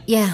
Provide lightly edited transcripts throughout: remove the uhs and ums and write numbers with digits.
Yeah.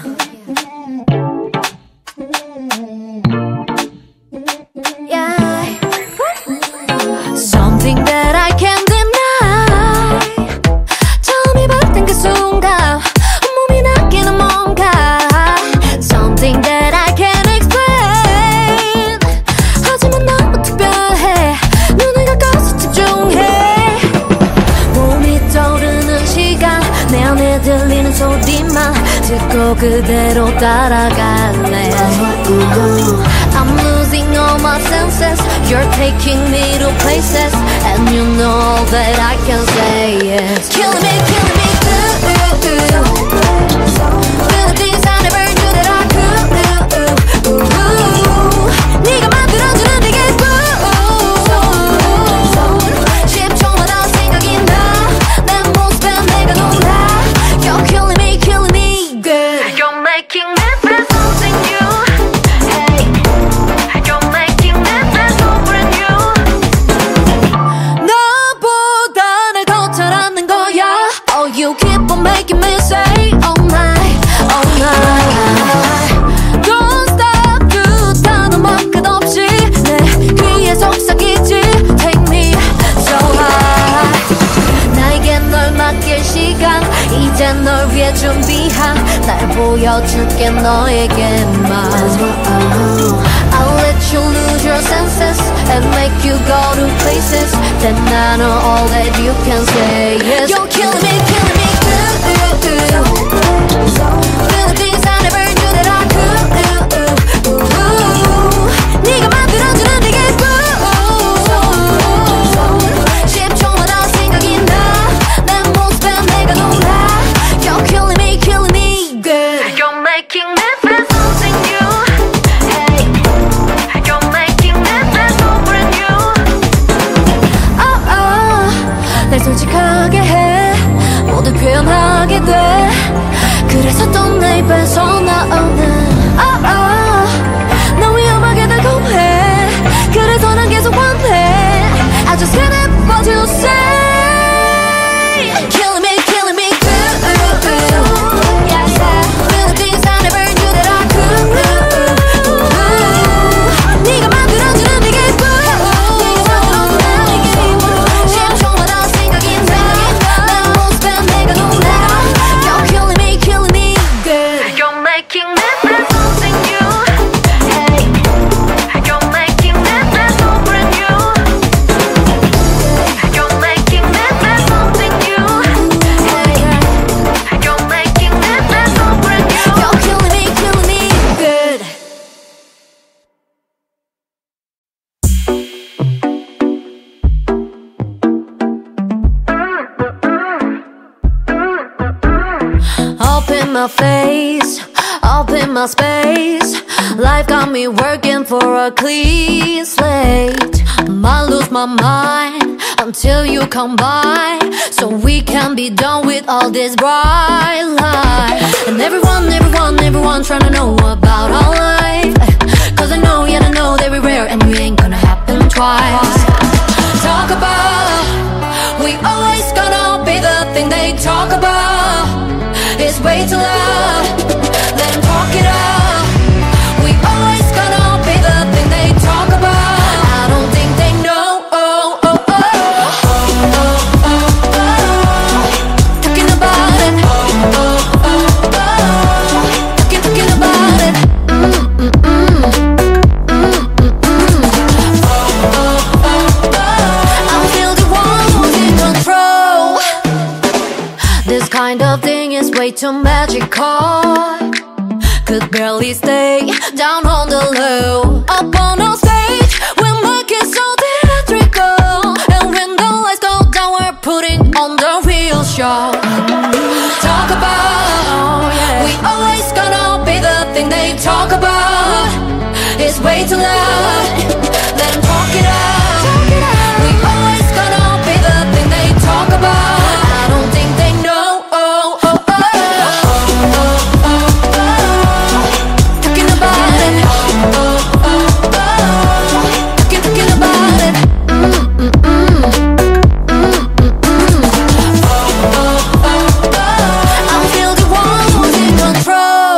Yeah. Something that I can't deny. 처음이 봤던 그 순간 몸이 느끼는 뭔가. Something that I can't explain. 하지만 너무 특별해. 눈을 감고서 집중해. 몸이 떠오르는 시간 내 안에 들리는 소리만 듣고 그대로 따라갈래. I'm losing all my senses. You're taking me to places, and you know that I can say yes. Killing me, killing me, feeling things I never knew that I could. 네가 만들어주는 내게 십초마다 생각이 나. 내 모습에 내가 놀라. You're killing me, good. You're making me feel something new. Hey, you're making me feel so brand new. 너보다 날 더 잘 아는 거야. Oh, you keep on making me say all night, all night. Don't stop 그 단어만 끝없이 내 귀에 속삭이지. Take me so high. 나에게 널 맡길 시간 이제 널 위해 준비한 날 보여줄게 너에게만. I'll let you lose your senses and make you go to places that I know all that you can say yes. You're killing me, feeling things I never knew that I could. 네가 만들어주는 내게 십초마다 생각이 나. 내 모습에 내가 놀라. You're killing me, good. You're making me feel something new. Hey, you're making me feel so brand new. Oh, oh, 날 솔직하게 해. 모두 표현하게 돼. 그래서 또 내 입에서 나오는 oh, oh, 너 위험하게 달콤해. 그래서 난 계속 원해. I just can't help what you say. Killing me, good. Yes, feeling things I never knew that I could. 네가 만들어주는 내게 십초마다 생각이 나. 내 모습에 내가 놀라. You're killing me, good. You're making me feel something new. Hey, you're making me feel so brand new. You're making me feel something new. Hey, you're making me feel so brand new. You're killing me, good. Up in my face, up in my space. Life got me working for a clean slate. Might lose my mind until you come by, so we can be done with all this bright light. And everyone trying to know about our life. Cause I know, yeah, I know that we're rare and we ain't gonna happen twice. Talk about, we always gonna be the thing they talk about. It's way too loud, let them talk it out. We always gonna be the thing they talk about. I don't think they know. Talking about it. Talking about it. I'm still the one who's in control. This kind of thing is way too magical. Could barely stay down on the low. Up on our stage, we'll make it so theatrical. And when the lights go down, we're putting on the real show. Talk about, we always gonna be the thing they talk about. It's way too loud, let them talk it out. We always gonna be the thing they talk about. I don't think they know. Talking about it. Talking about it. I'm still the one who's in control.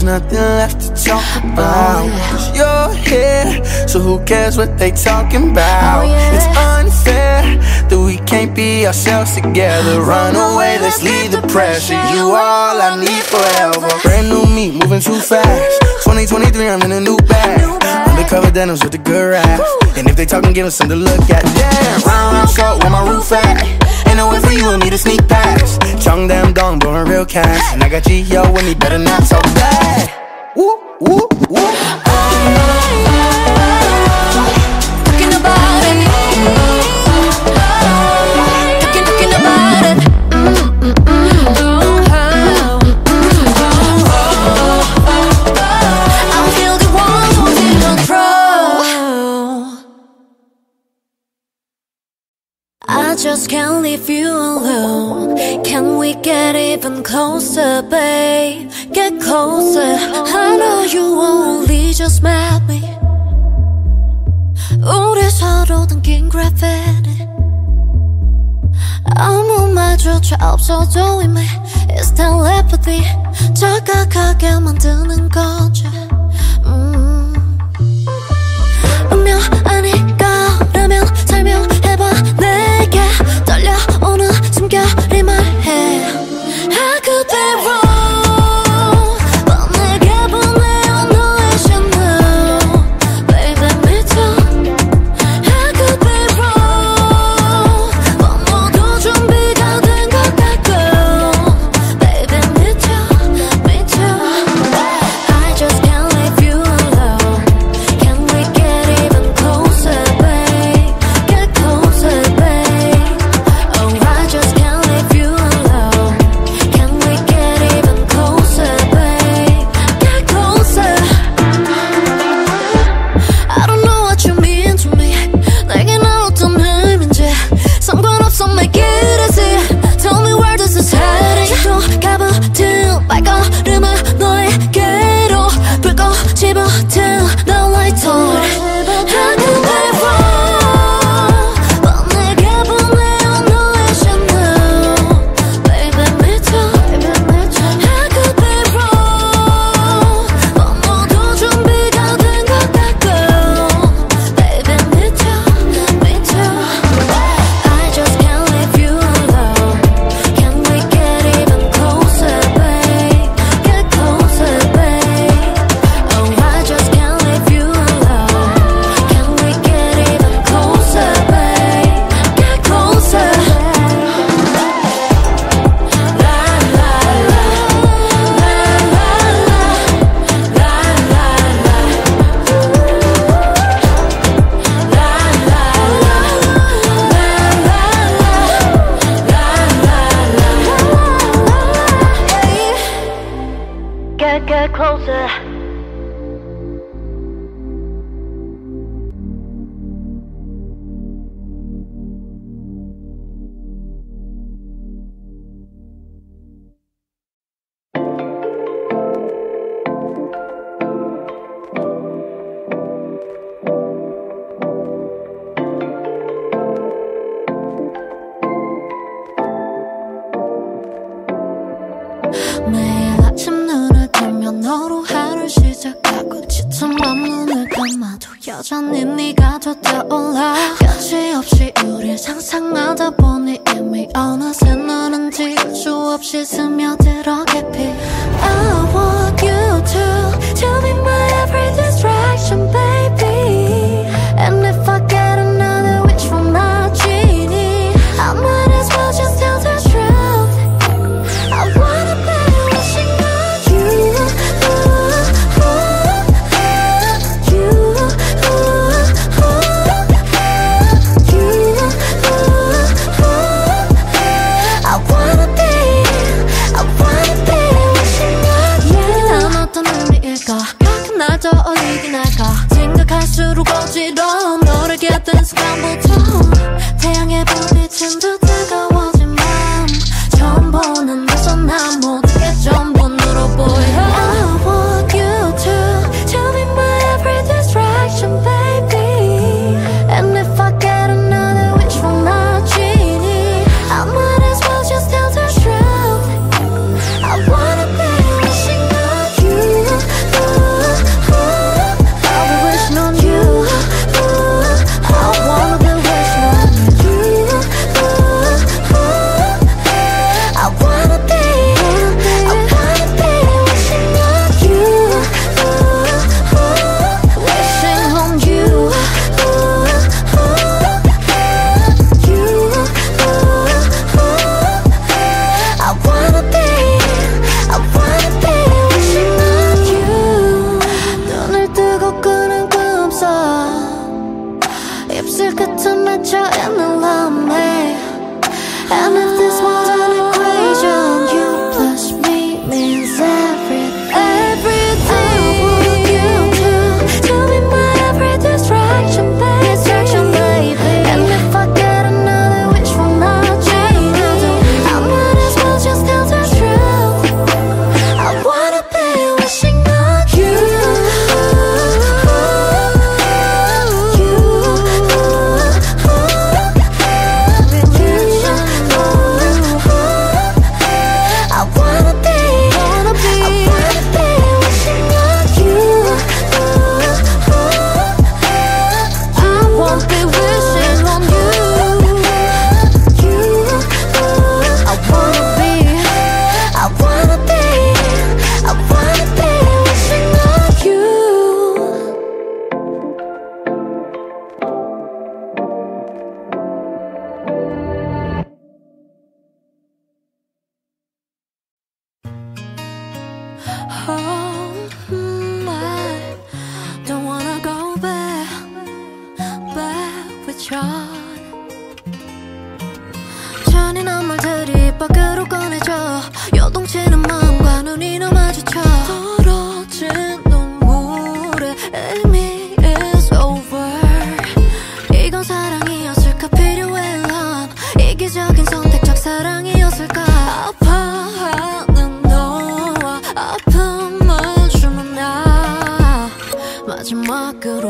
nothing left to talk about. Cause you're here, so who cares what they talking about? It's unfair that we can't be ourselves together. Run away, let's leave the pressure. You all I need forever. Brand new me, moving too fast. 2023, I'm in a new bag. Undercover denims with the good rap. And if they talking, give us something to look at. Damn, round short, where my roof at? Ain't no way for you and me to sneak past. Cheongdam dong, blowing real cash. And I got G.O. with me, better not talk bad. Woo, woo, woo. Talking about it. Talking about it. I'm still the one who's in control. I just can't leave you alone. Can we get even closer, babe? Get closer. I know you only just met me. 우리 서로 당긴 gravity. 아무 말조차 없어도 이미 It's telepathy. 자각하게 만드는 거지. 운명 아니까라면 설명해봐 내게 떨려오는 숨결이 말해 I could be wrong 뻔하게 보내요 너의 신호 Baby me too I could be wrong 번호도 준비가 된 것 같고 Baby me too, me too I just can't leave you alone. Can we get even closer, babe? Get closer, babe. Oh, I just can't leave you alone. Can we get even closer, babe? Get closer. I don't know what you mean to me. 내겐 어떤 의미인지 상관없어 make it easy. Tell me where this is heading. 또 가부튼 발걸음을 너에게로 불고 집어든 the light on. I could be wrong 뻔하게 보내요 너의 신호 Baby me too I could be wrong 번호도 준비가 된 것 같고 Baby me too, me too I just can't leave you alone. Can we get even closer, babe? Get closer, babe. Oh, I just can't leave you alone. Can we get even closer, babe? Get closer. La la la, la la la, la la la. Get closer. 매일 아침 눈을 뜨면 너로 하루 시작하고 짙은 밤 눈을 감아도 여전히 네가 더 떠올라 끝이 없이 우릴 상상하다 보니 이미 어느새 너는 지울 수 없이 스며들어 깊이 I want you to be my every distraction baby And if I get another wish from my genie I might as well just tell the truth I wanna be wishing on you, I wanna be wishing on you.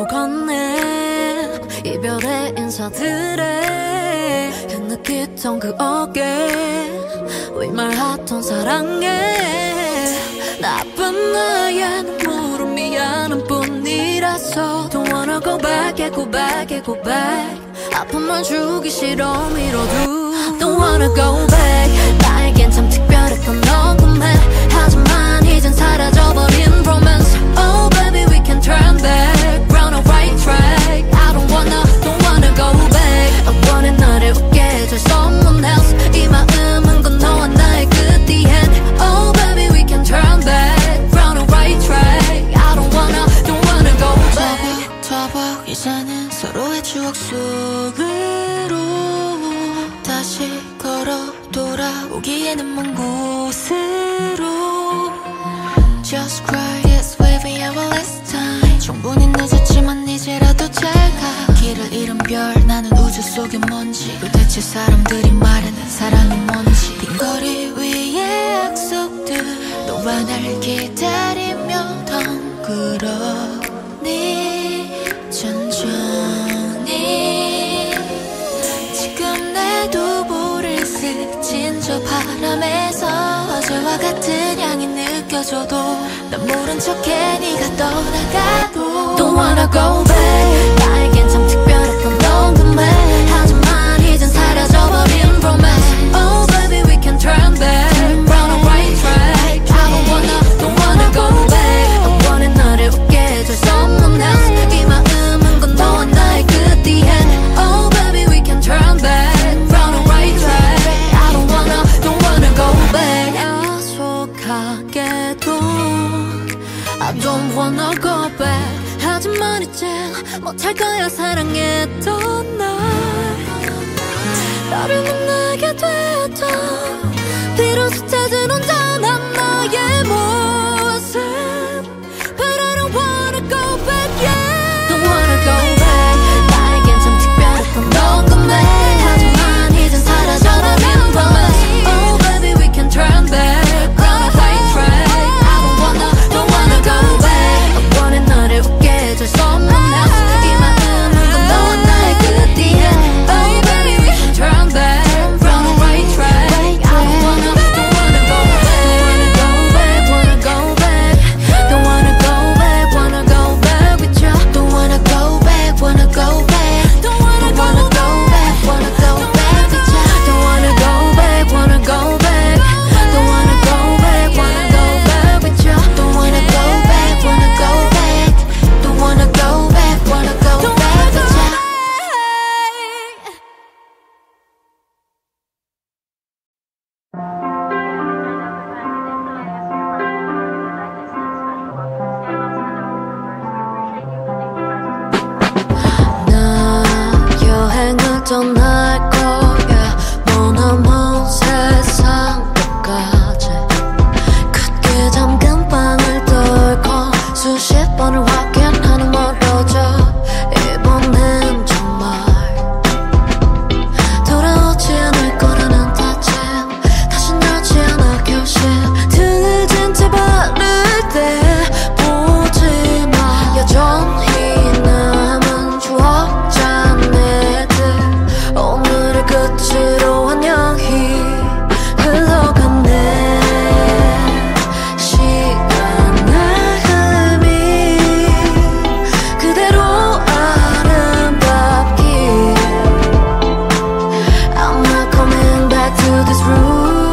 건네 이별의 인사들에 흐느끼던 그 어깨 윗말하던 사랑해 나쁜 나의 눈물은 미안한 뿐이라서 Don't wanna go back, go back, go back 아픔만 주기 싫어 미뤄도 Don't wanna go back 나에겐 참 특별했던 넌 꿈해 하지만 이젠 사라져버린 romance Oh baby we can turn back Round the right track I don't wanna go back I wanna 너를 웃게 해줄 someone else 이 마음은 건 너와 나의 끝 the end Oh baby we can turn back Round the right track I don't wanna go back 터벅 이제는 서로의 추억 속으로 다시 걸어 돌아오기에는 먼 곳으로 Just cry, it's waving our last time 충분히 늦었지만 이제라도 잘 가 길을 잃은 별 나는 우주 속의 먼지 도대체 사람들이 말하는 사랑이 뭔지 빈 거리 위의 약속들 너와 날 기다리며 덩그러니 천천히 지금 내 두부를 스친 저 바람에서 어제와 같은 향이 느껴져도 난 모른 척해 네가 떠나가도 Don't wanna go back 나에겐 참 특별했던 넌 꿈해 하지만 이젠 사라져버린 romance Oh baby we can turn back Round the right track I don't wanna go back I wanna 너를 웃게 해줄 someone else 이 마음은 건 너와 나의 끝 the end Oh baby we can turn back Round the right track I don't wanna go back 약속하게도 I don't wanna go back 하지만 이젠 못할 거야 사랑했던 날 너를 만나게 되었던 비로소 찾은 온전한 너의 모습 But I don't wanna go back yeah Don't wanna go back 나에겐 참 특별했던 넌 꿈에 하지만 이젠 사라져버린 romance Oh baby we can turn back Round the right track I don't wanna go back I wanna 너를 웃게 해줄 someone else 이 마음은 건 너와 나의 끝 the end Oh baby we can turn back Round the right track I don't wanna go back wanna go back Don't wanna go back wanna go back with you Don't wanna go back, wanna go back Don't wanna go back, wanna go back with you Don't wanna go back wanna go back Don't wanna go back wanna go back with you Don't wanna go back, wanna go back Don't wanna go back, wanna go back with you 나 여행을 떠날 거야 머나먼 세상까지 굳게 잠근 방을 뚫고 수십 번을 확인하는 멀어져 이번엔 정말 돌아오지 않을 거라는 다짐 다신 열지 않아 결심 틀어진 채 바를 때 보지마 여전히 남은 추억 잔해들 오늘을 끝으로 안녕히 흘러갔네 시간의 흐름이 그대로 아름답길 I'm not coming back to this room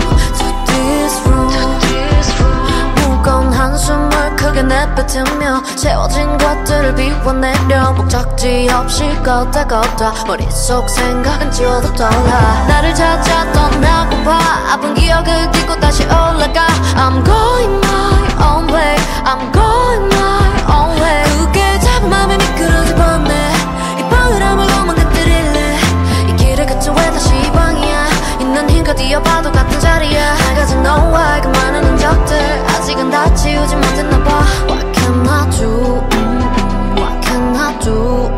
무거운 한숨을 크게 내뱉으며 채워진 것들을 비워내려 목적지 없이 걷다 머릿속 생각은 지워도 떠올라 나를 찾아 떠나고파 아픈 기억을 딛고 다시 올라가 I'm going my own way I'm going my own way 굳게 잡은 맘이 미끄러져 버네 이 방을 아무도 망가뜨릴래 이 길의 끝은 왜 다시 이 방이야 있는 힘껏 뛰어봐도 같은 자리야 날 가진 너와 그 많은 흔적들 아직은 다 치우지 못했나 봐 What can I do What can I do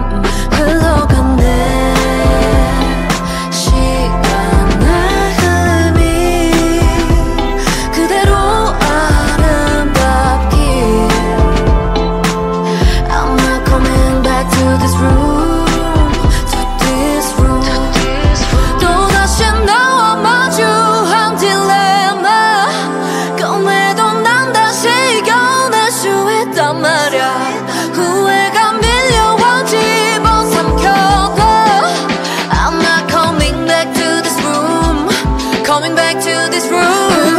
흘러갔네 시간의 흐름이 그대로 to this room.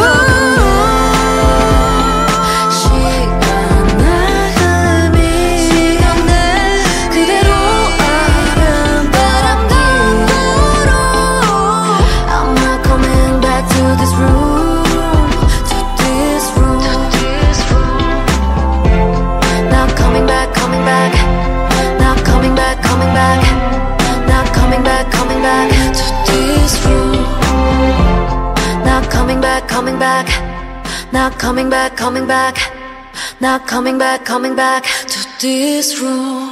Not coming back, coming back, not coming back, coming back to this room.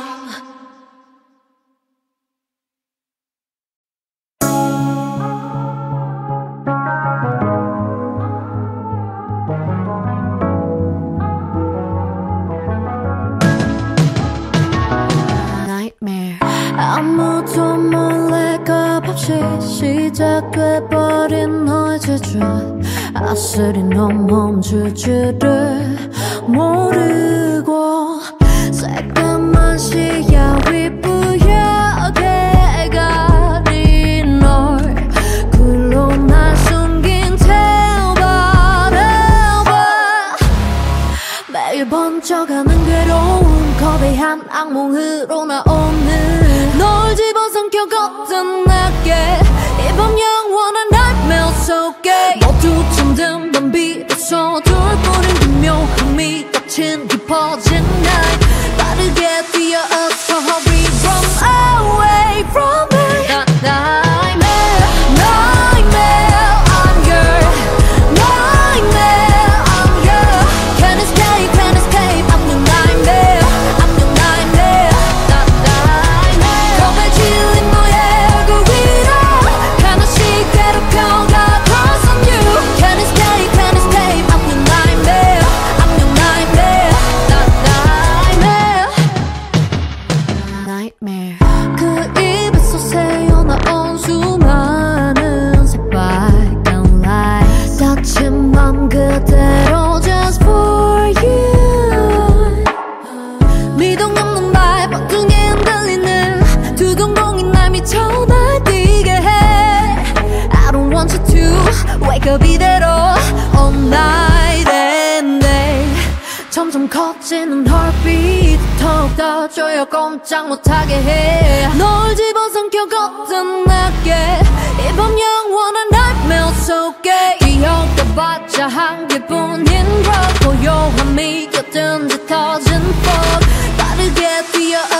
Nightmare. 아무도 몰래 값없이 시작돼버린 너의 질주. 아슬이 넌 멈출 줄을 모르고 새까만 시야 윗부여게 가린 널 글로 날 숨긴 태워봐. 매일 번쩍하는 괴로움 거대한 악몽으로 나오는 널 집어삼켜걷던 내게 이 밤 영원한 nightmare 속에 모두 잠든 밤비로서 돌고린 그 묘함이 닫힌 깊어진 night 빠르게 뛰어서 hurry run away from me. Nightmare, nightmare, I'm your nightmare, I'm your can't escape, can't escape. I'm your nightmare, I'm your nightmare, nightmare. 검해질린 너의 얼굴 위로 하나씩 괴롭혀가 cross on you. Can't escape, can't escape. I'm your nightmare, I'm your nightmare, nightmare. Nightmare. 그 입에서 새어나온 수많은 새빨간 light 닫힌 맘 그대로 just for you. 미동 없는 발버둥에 흔들리는 두 동공이 날 미쳐 날뛰게 해. I don't want you to wake up 이대로 all night and day. 점점 커지는 heartbeat 더욱더 조여 꼼짝 못하게 해. 널 집어삼켜 걷던 내게 이 밤 영원한 nightmare 속에 기억해봤자 한 개뿐인 drug 고요함이 곁든 듯 터진 fog 빠르게 뛰어